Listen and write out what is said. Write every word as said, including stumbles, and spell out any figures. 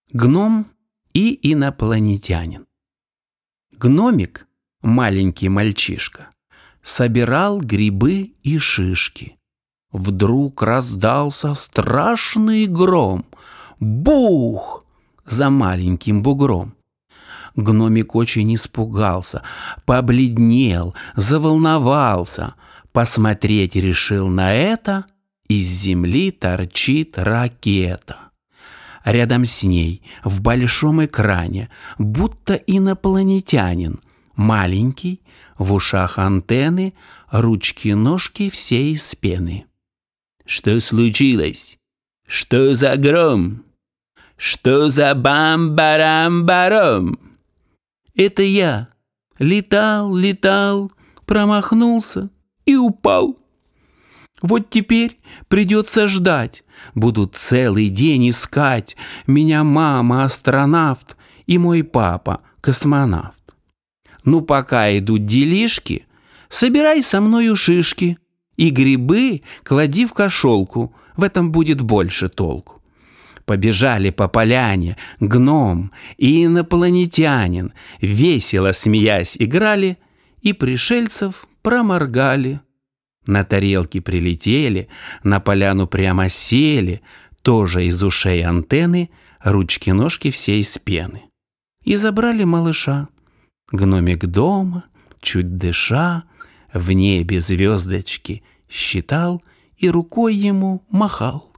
Гном и инопланетянин. Гномик, маленький мальчишка, собирал грибы и шишки. Вдруг раздался страшный гром. Бух! За маленьким бугром. Гномик очень испугался, побледнел, заволновался. Посмотреть решил на это. Из земли торчит ракета. Рядом с ней, в большом экране, будто инопланетянин, маленький, в ушах антенны, ручки-ножки все из пены. «Что случилось? Что за гром? Что за бам-барам-баром?» «Это я. Летал, летал, промахнулся и упал. Вот теперь придется ждать. Будут целый день искать меня мама астронавт и мой папа космонавт. Ну, пока идут делишки, собирай со мною шишки и грибы клади в кошелку, в этом будет больше толку». Побежали по поляне гном и инопланетянин, весело смеясь играли и пришельцев проморгали. На тарелке прилетели, на поляну прямо сели, тоже из ушей антенны, ручки-ножки все из пены. И забрали малыша. Гномик дома, чуть дыша, в небе звездочки считал и рукой ему махал.